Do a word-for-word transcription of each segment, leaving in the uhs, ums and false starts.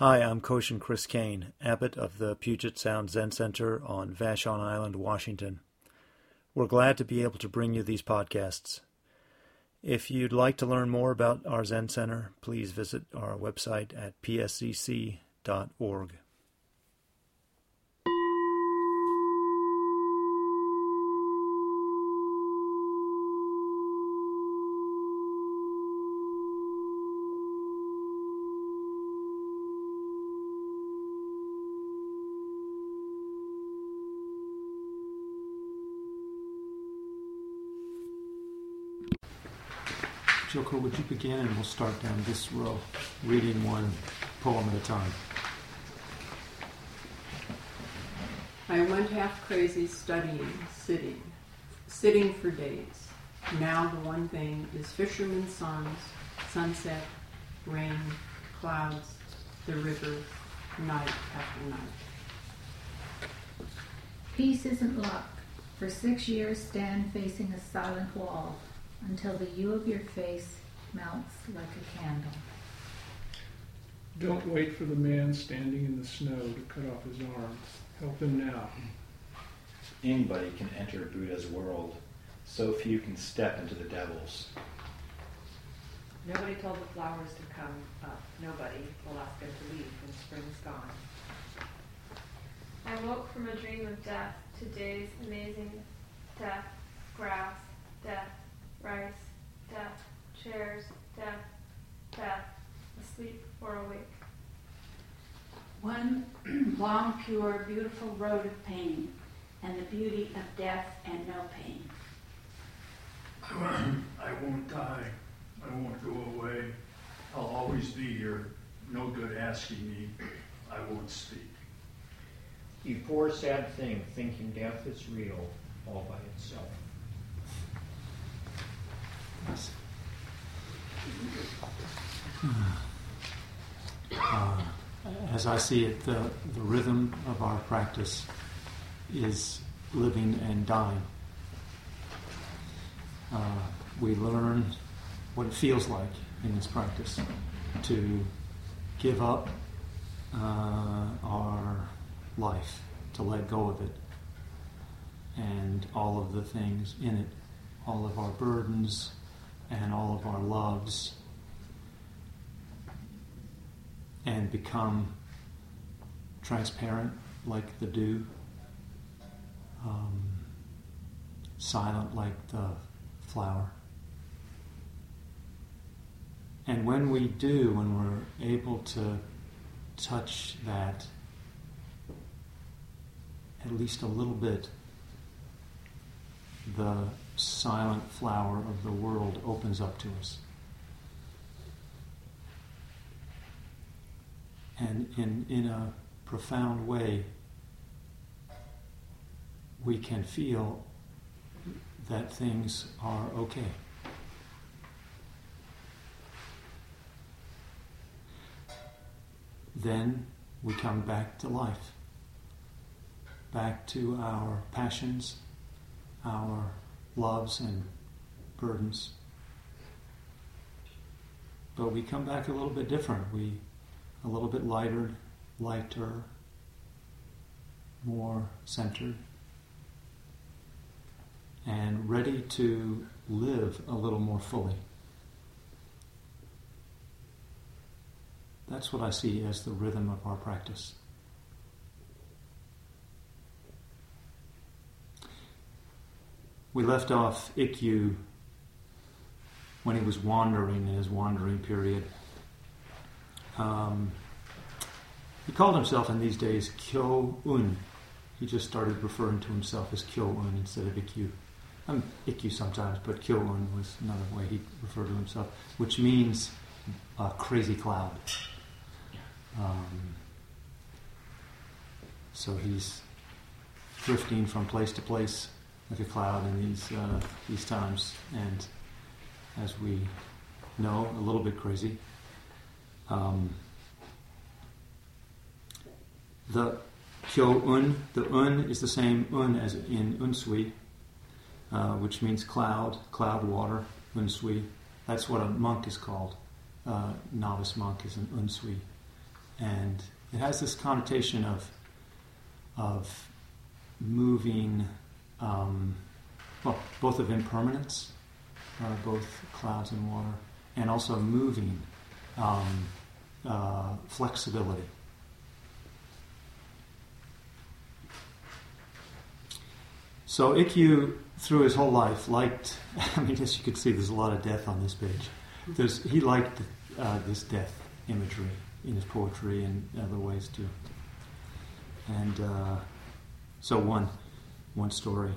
Hi, I'm Koshin Chris Kane, abbot of the Puget Sound Zen Center on Vashon Island, Washington. We're glad to be able to bring you these podcasts. If you'd like to learn more about our Zen Center, please visit our website at p s c c dot org. Joko, would you begin, and we'll start down this row, reading one poem at a time. I went half crazy studying, sitting, sitting for days. Now the one thing is fishermen's songs, sunset, rain, clouds, the river, night after night. Peace isn't luck. For six years stand facing a silent wall, until the hue of your face melts like a candle. Don't wait for the man standing in the snow to cut off his arm. Help him now. Anybody can enter Buddha's world. So few can step into the devil's. Nobody told the flowers to come up. Nobody will ask them to leave when spring's gone. I woke from a dream of death to days amazing. Death, grass, death, rice, death, chairs, death, death, asleep or awake. One long, pure, beautiful road of pain, and the beauty of death and no pain. I won't die. I won't go away. I'll always be here. No good asking me. I won't speak. You poor sad thing, thinking death is real all by itself. Uh, as I see it, the, the rhythm of our practice is living and dying. Uh, we learn what it feels like in this practice to give up uh, our life, to let go of it, and all of the things in it, all of our burdens, and all of our loves, and become transparent like the dew, um, silent like the flower. And when we do, when we're able to touch that at least a little bit, the silent flower of the world opens up to us. And in, in a profound way, we can feel that things are okay. Then we come back to life, back to our passions, our loves and burdens. But we come back a little bit different. We a little bit lighter, lighter, more centered, and ready to live a little more fully. That's what I see as the rhythm of our practice. We left off Ikkyu when he was wandering in his wandering period. Um, he called himself in these days Kyo-un. He just started referring to himself as Kyo-un instead of Ikkyu. I'm Ikkyu sometimes, but Kyo-un was another way he referred to himself, which means a crazy cloud. Um, so he's drifting from place to place like a cloud in these uh, these times, and as we know, a little bit crazy. Um, the Kyo-un, the un is the same un as in unsui, uh, which means cloud, cloud water, unsui. That's what a monk is called. Uh, novice monk is an unsui. and it has this connotation of of moving, um, well, both of impermanence, uh, both clouds and water, and also moving, um, uh, flexibility. So Ikkyu, through his whole life, liked, I mean, as you can see, there's a lot of death on this page. There's, he liked uh, this death imagery in his poetry and other ways too. And uh, so one, one story,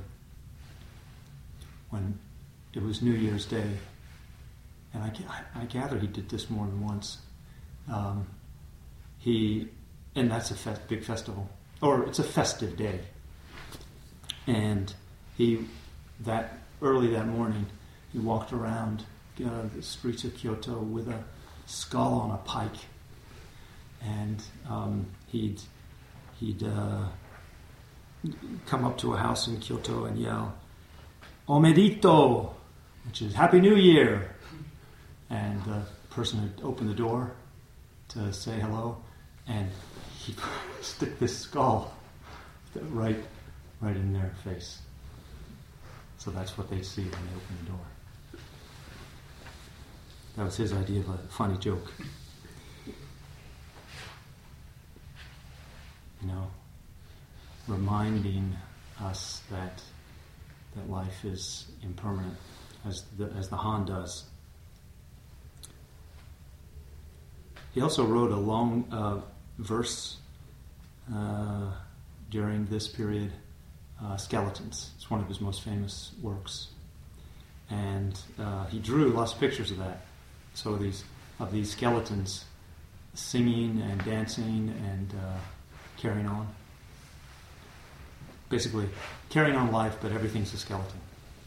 when it was New Year's Day, and I, I gather he did this more than once, um, he, and that's a fe- big festival, or it's a festive day. And he, that early that morning, he walked around uh, the streets of Kyoto with a skull on a pike, and um, he'd he'd uh, come up to a house in Kyoto and yell, "Omedito," which is "Happy New Year," and the person had opened the door to say hello, and he'd stick this skull right. right in their face. So that's what they see when they open the door. That was his idea of a funny joke. You know, reminding us that that life is impermanent, as the, as the Han does. He also wrote a long uh, verse uh, during this period, Uh, Skeletons. It's one of his most famous works, and uh, he drew lots of pictures of that. So these of these skeletons singing and dancing and uh, carrying on. Basically, carrying on life, but everything's a skeleton.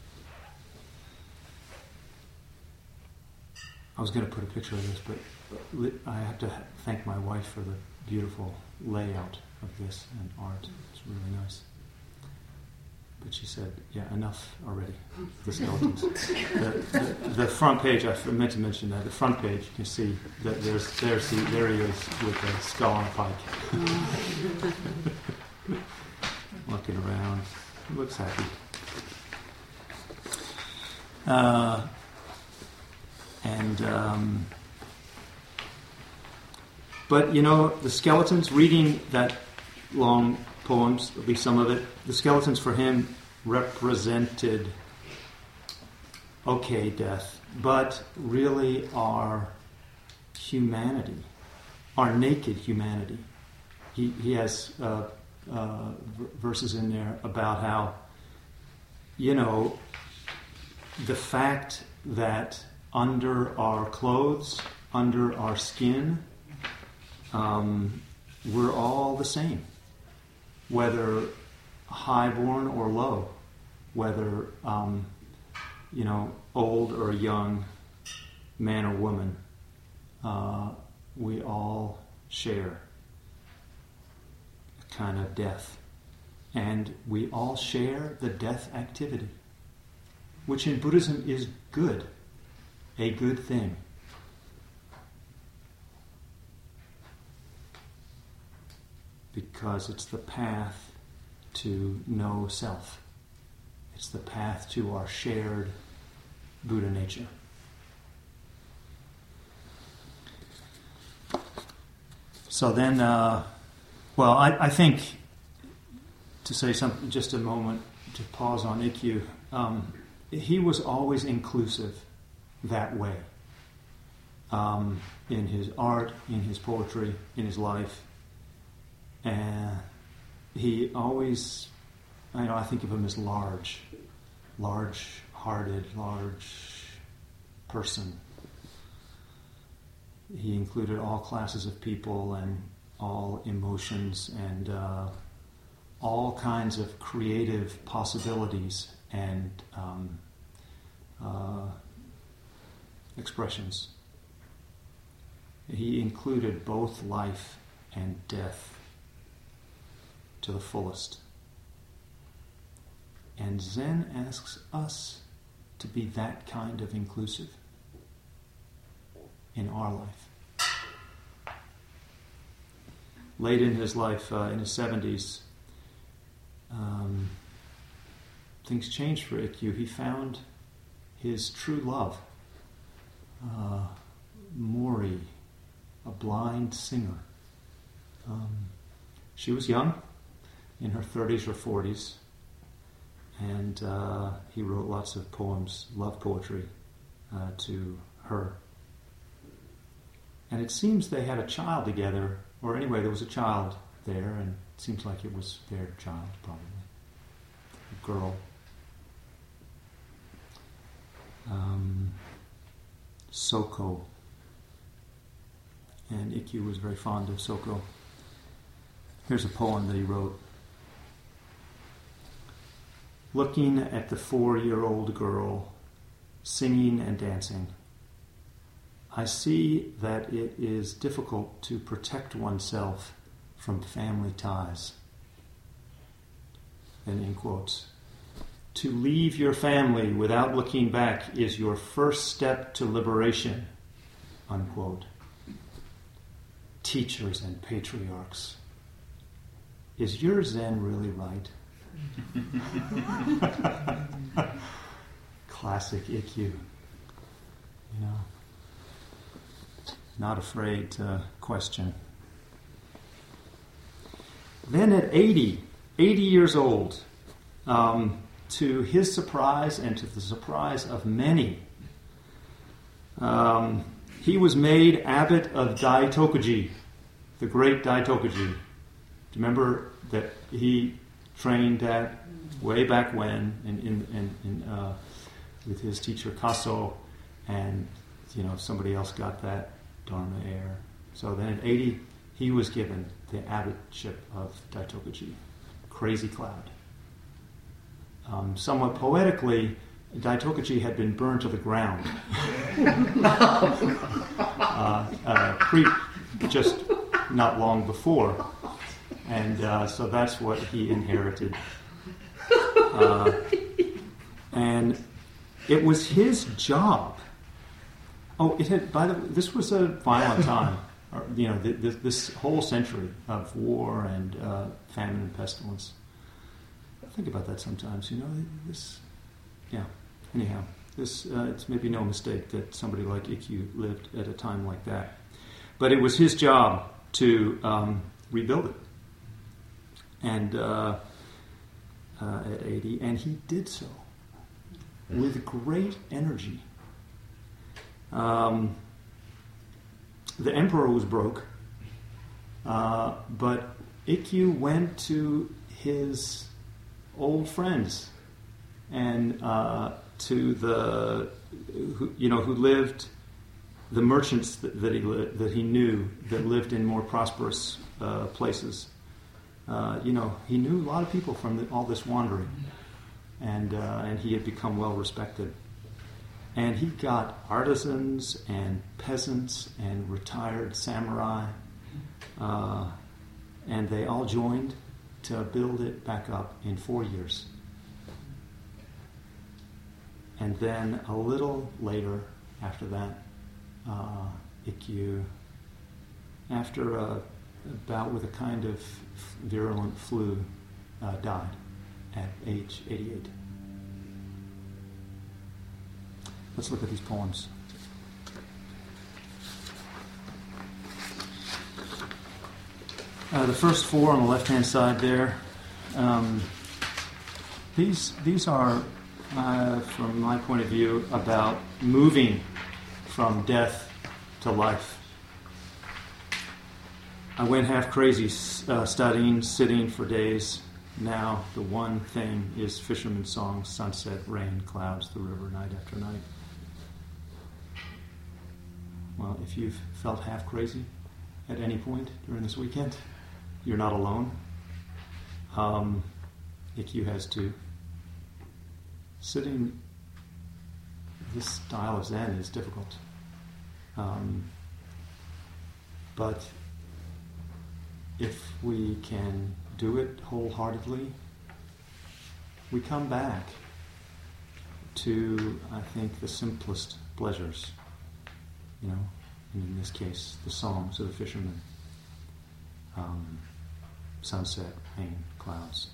I was going to put a picture of this, but I have to thank my wife for the beautiful layout of this and art. It's really nice. But she said, yeah, enough already, the skeletons. the, the, the front page, I meant to mention that, the front page, you can see that there's, there's the, there he is with a skull on a pike. Looking around, he looks happy. Uh, and, um, but, you know, the skeletons, reading that long poems, at least some of it, the skeletons for him represented, okay, death, but really our humanity, our naked humanity. He he has uh, uh, verses in there about how, you know, the fact that under our clothes, under our skin, um, we're all the same. Whether highborn or low, whether um, you know, old or young, man or woman, uh, we all share a kind of death, and we all share the death activity, which in Buddhism is good, a good thing. Because it's the path to know self. It's the path to our shared Buddha nature. So then, uh, well, I, I think, to say something, just a moment, to pause on Ikkyu, um, he was always inclusive that way. Um, in his art, in his poetry, in his life. And he always, I know, I think of him as large, large-hearted, large person. He included all classes of people and all emotions and uh, all kinds of creative possibilities and um, uh, expressions. He included both life and death to the fullest. And Zen asks us to be that kind of inclusive in our life. late in his life, uh, in his seventies, um, things changed for Ikkyu. He found his true love, uh, Mori, a blind singer. Um, she was young, in her thirties or forties, and uh, he wrote lots of poems, love poetry, uh, to her. And it seems they had a child together, or anyway, there was a child there, and it seems like it was their child, probably. A girl. Um, Soko. And Ikkyu was very fond of Soko. Here's a poem that he wrote. Looking at the four-year-old girl singing and dancing, I see that it is difficult to protect oneself from family ties. And in quotes, to leave your family without looking back is your first step to liberation, unquote. Teachers and patriarchs. Is your Zen really right? Classic Ikkyu. You know, not afraid to question. Then at eighty, eighty years old, um, to his surprise and to the surprise of many, um, he was made abbot of Daitokuji, the great Daitokuji. Do you remember that he trained at way back when in, in, in, in, uh, with his teacher Kaso, and you know somebody else got that Dharma air. So then at eighty, he was given the abbotship of Daitokuji. Crazy cloud. Um, somewhat poetically, Daitokuji had been burned to the ground. uh, uh, pre, just not long before. And uh, so that's what he inherited. Uh, and it was his job. Oh, it had. By the way, this was a violent time. Or, you know, th- th- this whole century of war and uh, famine and pestilence. Think about that sometimes. You know, this. Yeah. Anyhow, this uh, it's maybe no mistake that somebody like Ikkyu lived at a time like that. But it was his job to um, rebuild it. And uh, uh, at eighty, and he did so with great energy. Um, the emperor was broke, uh, but Ikkyu went to his old friends and uh, to the who, you know who lived, the merchants that, that he li- that he knew that lived in more prosperous uh, places. Uh, you know, he knew a lot of people from the, all this wandering, and uh, and he had become well respected. And he got artisans and peasants and retired samurai, uh, and they all joined to build it back up in four years. And then a little later, after that, uh, Ikkyu, after a bout with a kind of virulent flu, uh, died at age eighty-eight. Let's look at these poems. Uh, the first four on the left-hand side there, um, these these are, uh, from my point of view, about moving from death to life. I went half crazy uh, studying, sitting for days. Now the one thing is fisherman's song, sunset, rain, clouds, the river, night after night. Well, if you've felt half crazy at any point during this weekend, you're not alone. Um, Ikkyu has too. Sitting this style of Zen is difficult. Um, but if we can do it wholeheartedly, we come back to, I think, the simplest pleasures. You know, and in this case, the songs of the fishermen. um, sunset, rain, clouds.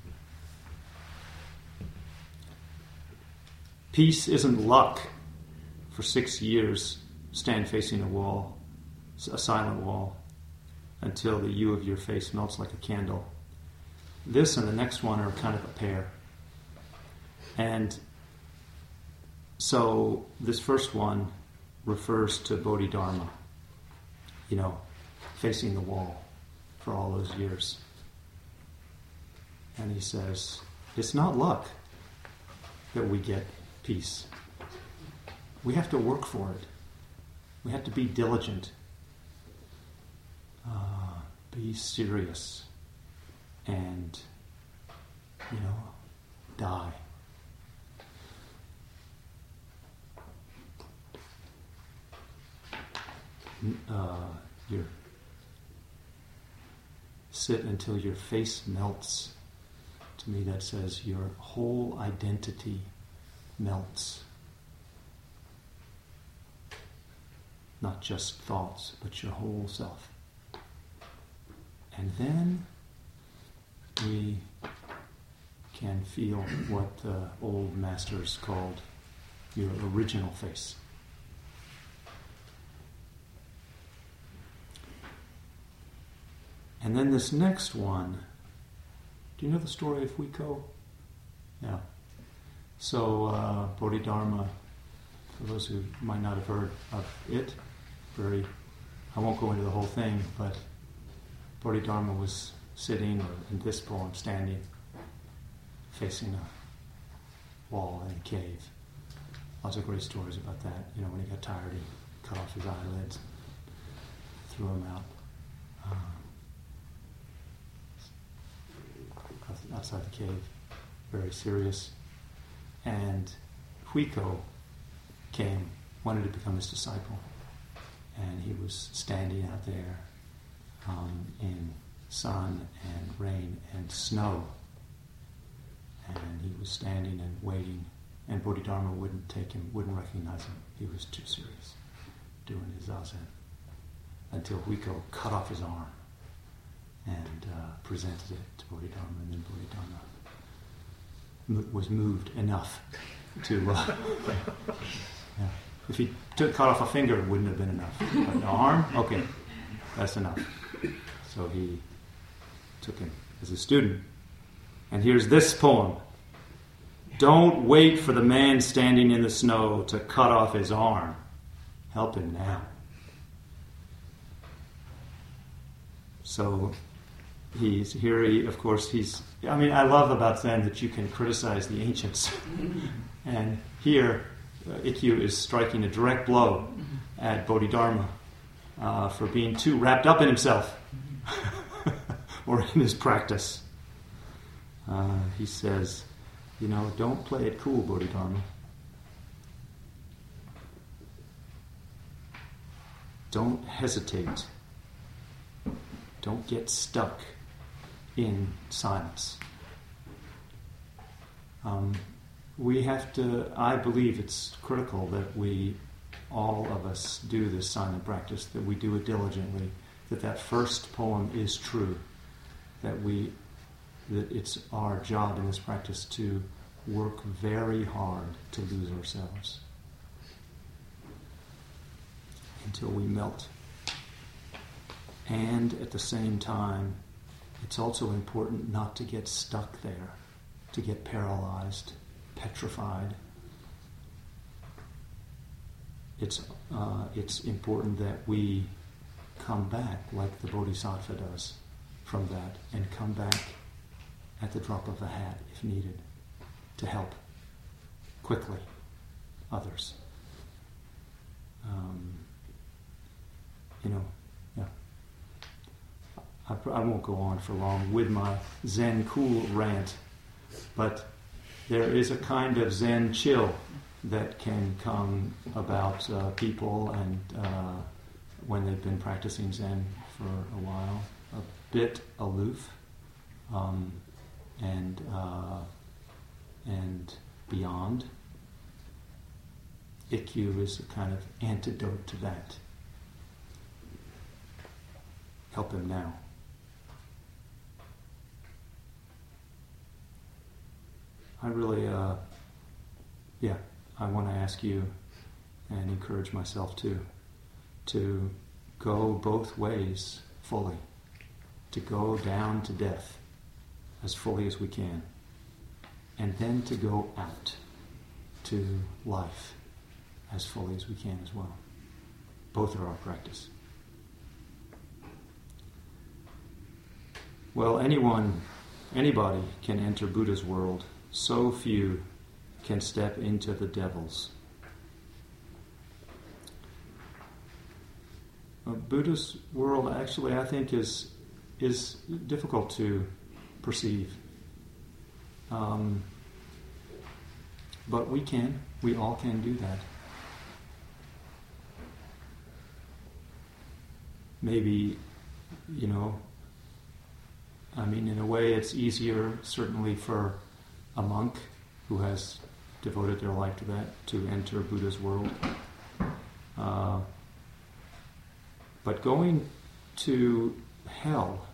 Peace isn't luck. For six years, stand facing a wall, a silent wall, until the hue of your face melts like a candle. This and the next one are kind of a pair. And so this first one refers to Bodhidharma, you know, facing the wall for all those years. And he says, it's not luck that we get peace. We have to work for it. We have to be diligent. Uh, be serious. And, you know, die. Uh, your sit until your face melts. To me, that says your whole identity melts. Not just thoughts, but your whole self. And then we can feel what the old masters called your original face. And then this next one, do you know the story of Huiko? Yeah. So uh, Bodhidharma, for those who might not have heard of it, very, I won't go into the whole thing, but Bodhidharma was sitting, or in this poem, standing, facing a wall in a cave. Lots of great stories about that. You know, when he got tired, he cut off his eyelids, threw them out. Um, outside the cave, very serious. And Huiko came, wanted to become his disciple. And he was standing out there um, in sun and rain and snow. And he was standing and waiting. And Bodhidharma wouldn't take him, wouldn't recognize him. He was too serious, doing his zazen. Until Huiko cut off his arm and uh, presented it to Bodhidharma, and then Bodhidharma mo- was moved enough to, uh, yeah. If he took, cut off a finger, it wouldn't have been enough. But an arm, okay, that's enough. So he took him as a student. And here's this poem. Don't wait for the man standing in the snow to cut off his arm. Help him now. So he's here, he, of course, he's, I mean, I love about Zen that you can criticize the ancients. And here, uh, Ikkyu is striking a direct blow at Bodhidharma uh, for being too wrapped up in himself or in his practice. Uh, he says, you know, don't play it cool, Bodhidharma. Don't hesitate. Don't get stuck in silence. Um, we have to, I believe it's critical that we, all of us, do this silent practice, that we do it diligently, that that first poem is true, that we, that it's our job in this practice to work very hard to lose ourselves until we melt. And at the same time, it's also important not to get stuck there, to get paralyzed, petrified. It's uh, it's important that we come back like the Bodhisattva does from that, and come back at the drop of a hat if needed to help quickly others. Um, you know, yeah. I, I won't go on for long with my Zen cool rant, but there is a kind of Zen chill that can come about uh, people and uh, when they've been practicing Zen for a while, a bit aloof um, and uh, and beyond. Ikkyu is a kind of antidote to that. Help him now. I really, uh, yeah, I want to ask you and encourage myself too, to go both ways fully, to go down to death as fully as we can, and then to go out to life as fully as we can as well. Both are our practice. Well, anyone, anybody can enter Buddha's world. So few can step into the devil's. Well, Buddha's world actually, I think, is is difficult to perceive. Um, but we can. We all can do that. Maybe, you know, I mean, in a way it's easier, certainly for a monk who has devoted their life to that, to enter Buddha's world. Uh, but going to hell,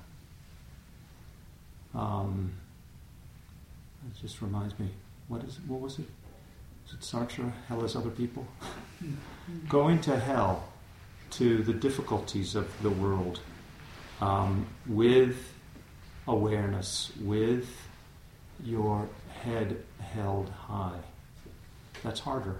um, it just reminds me, what is what was it? Is it Sartre? Hell is other people? Going to hell, to the difficulties of the world, um, with awareness, with your head held high. That's harder.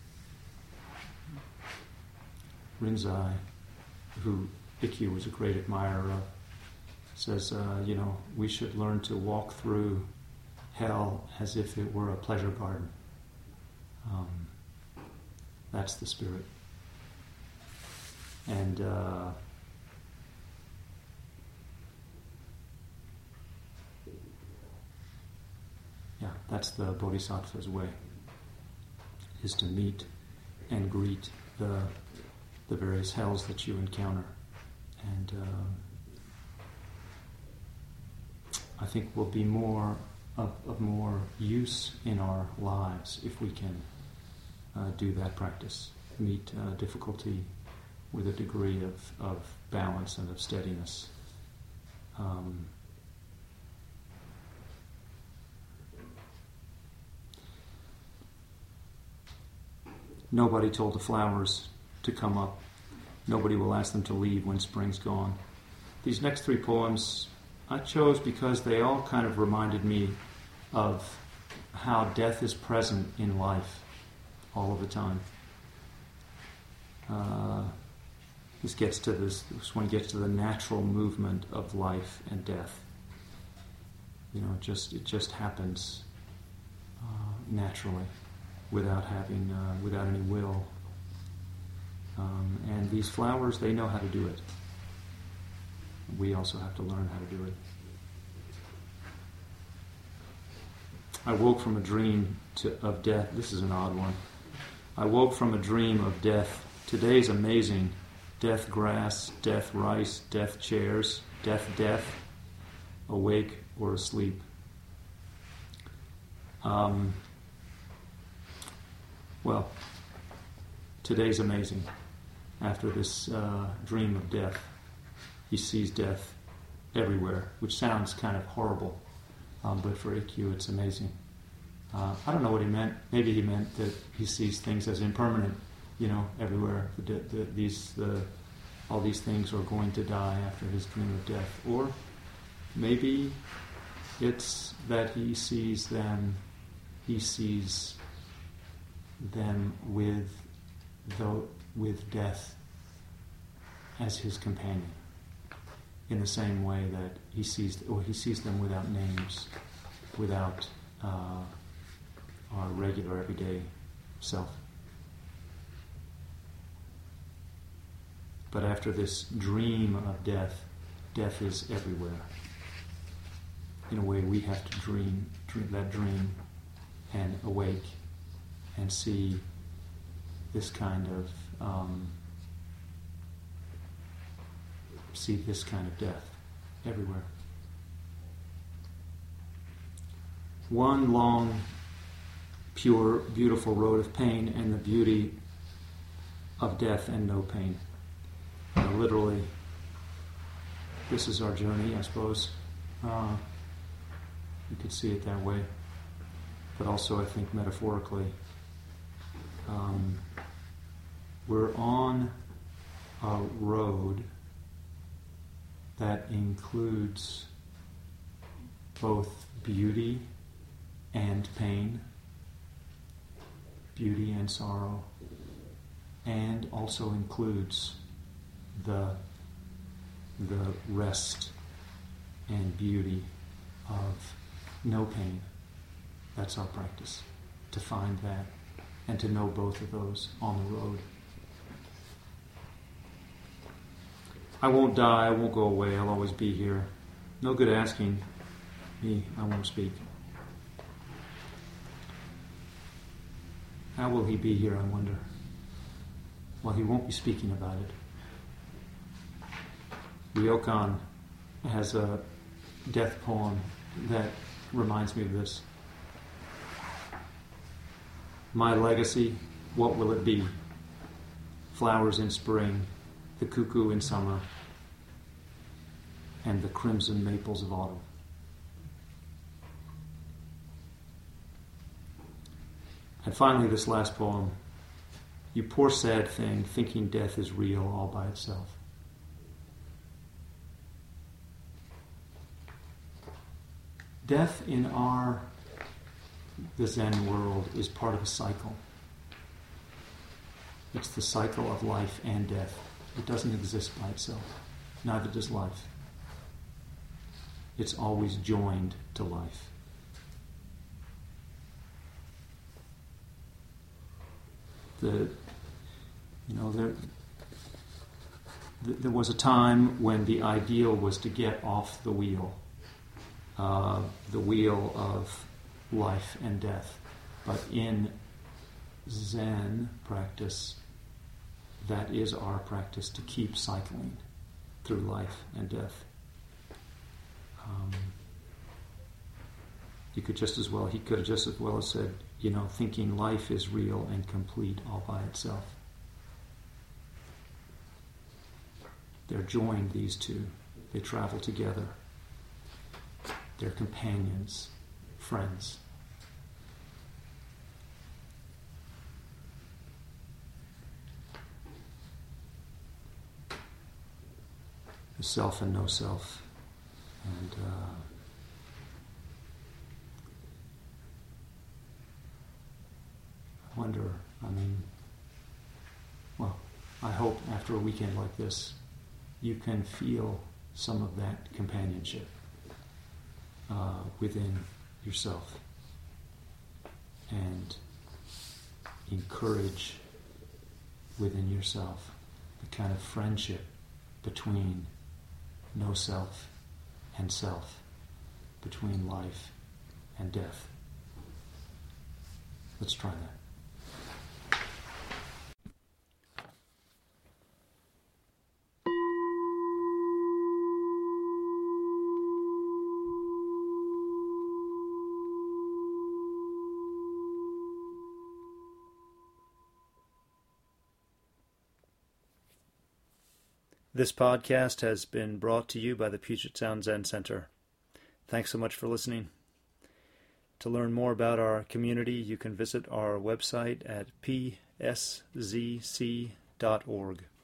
Rinzai, who Ikkyu was a great admirer of, says, uh, you know, we should learn to walk through hell as if it were a pleasure garden. Um, that's the spirit. And uh, yeah, that's the Bodhisattva's way, is to meet and greet the the various hells that you encounter. And uh, I think will be more of, of more use in our lives if we can uh, do that practice, meet uh, difficulty with a degree of, of balance and of steadiness. Um, nobody told the flowers to come up. Nobody will ask them to leave when spring's gone. These next three poems I chose because they all kind of reminded me of how death is present in life all of the time. Uh, this gets to this, this one gets to the natural movement of life and death. You know, it just it just happens uh, naturally, without having uh, without any will. Um, and these flowers, they know how to do it. We also have to learn how to do it. I woke from a dream to, of death. This is an odd one. I woke from a dream of death. Today's amazing. Death grass, death rice, death chairs, death death, awake or asleep. Um, well, today's amazing. After this uh, dream of death, he sees death everywhere, which sounds kind of horrible, um, but for Ikkyu it's amazing. Uh, I don't know what he meant. Maybe he meant that he sees things as impermanent, you know, everywhere. The, the, these, the, all these things are going to die after his dream of death. Or maybe it's that he sees them, he sees them with the, with death as his companion, in the same way that he sees, or he sees them without names, without uh, our regular everyday self. But after this dream of death, death is everywhere. In a way, we have to dream, dream that dream and awake and see this kind of um, see this kind of death everywhere. One long, pure, beautiful road of pain and the beauty of death and no pain. Uh, literally, this is our journey, I suppose. Uh, you could see it that way. but also I think metaphorically. Um, we're on a road that includes both beauty and pain, beauty and sorrow, and also includes the the rest and beauty of no pain. That's our practice, to find that and to know both of those on the road. I won't die, I won't go away, I'll always be here. No good asking me, I won't speak. How will he be here, I wonder? Well, he won't be speaking about it. Ryokan has a death poem that reminds me of this. My legacy, what will it be? Flowers in spring, the cuckoo in summer, and the crimson maples of autumn. And finally, this last poem. You poor sad thing, thinking death is real all by itself. Death in our, the Zen world, is part of a cycle. It's the cycle of life and death. It doesn't exist by itself. Neither does life. It's always joined to life. The, you know, there, th- there was a time when the ideal was to get off the wheel, uh, the wheel of life and death. But in Zen practice, that is our practice, to keep cycling through life and death. Um, you could just as well, he could have just as well have said, you know, thinking life is real and complete all by itself. They're joined, these two. They travel together. They're companions, friends. The self and no self. And uh, I wonder, I mean, well, I hope after a weekend like this, you can feel some of that companionship uh, within yourself and encourage within yourself the kind of friendship between no self and self, between life and death. Let's try that. This podcast has been brought to you by the Puget Sound Zen Center. Thanks so much for listening. To learn more about our community, you can visit our website at p s z c dot org.